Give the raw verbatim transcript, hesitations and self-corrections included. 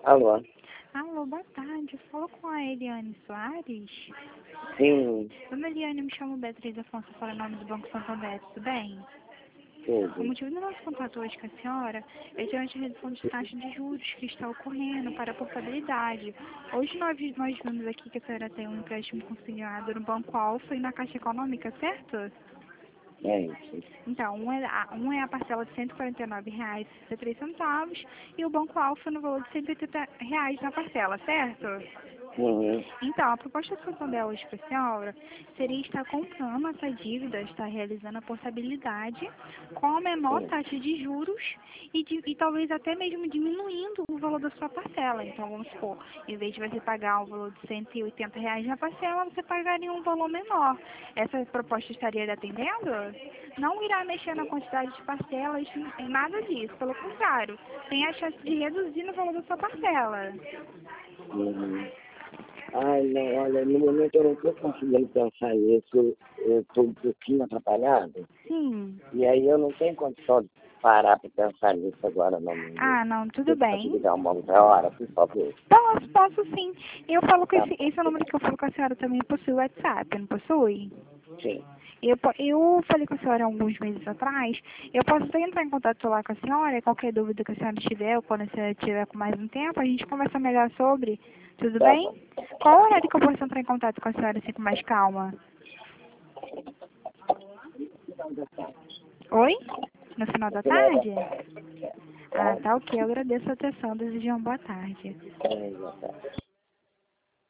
Alô? Alô, boa tarde. Eu falo com a Eliane Soares. Sim, Dona Eliane, me chamo Beatriz Afonso, falo em nome do Banco Santander, tudo bem? O tudo. motivo do nosso contato hoje com a senhora é diante da redução de taxa de juros que está ocorrendo para a portabilidade. Hoje nós, nós vimos aqui que a senhora tem um empréstimo consignado no Banco Alfa e na Caixa Econômica, certo? É isso. Então, um é, a, um é a parcela de cento e quarenta e nove reais e sessenta e três centavos e o Banco Alfa no valor de cento e oitenta reais na parcela, certo? Uhum. Então, a proposta de Santander hoje para a senhora seria estar comprando essa dívida, estar realizando a portabilidade com a menor Sim. taxa de juros e, de, e talvez até mesmo diminuindo o valor da sua parcela. Então, vamos supor, em vez de você pagar um valor de cento e oitenta reais na parcela, você pagaria um valor menor. Essa proposta estaria lhe atendendo? Não irá mexer na quantidade de parcelas, em nada disso. Pelo contrário, tem a chance de reduzir no valor da sua parcela. Uhum. Ai, não, olha, no momento eu não estou conseguindo pensar nisso, eu estou um pouquinho atrapalhado, Sim. e aí eu não tenho condição de parar para pensar nisso agora, não. Ah, não, tudo Você pode bem. ligar uma outra hora, por favor? Posso, posso sim. Eu falo que Tá esse, bom. esse é o número que eu falo com a senhora também possui WhatsApp, não possui? Sim. Eu, po- eu falei com a senhora há alguns meses atrás. Eu posso até entrar em contato lá com a senhora, e qualquer dúvida que a senhora tiver, ou quando a senhora tiver com mais um tempo, a gente conversa melhor sobre. Tudo Tá bem? bom. Qual o horário que eu posso entrar em contato com a senhora assim com mais calma? Oi? No final No da final da tarde? tarde, Ah, tá? tá ok. Eu agradeço a atenção. Desejo uma boa tarde. É, já tá.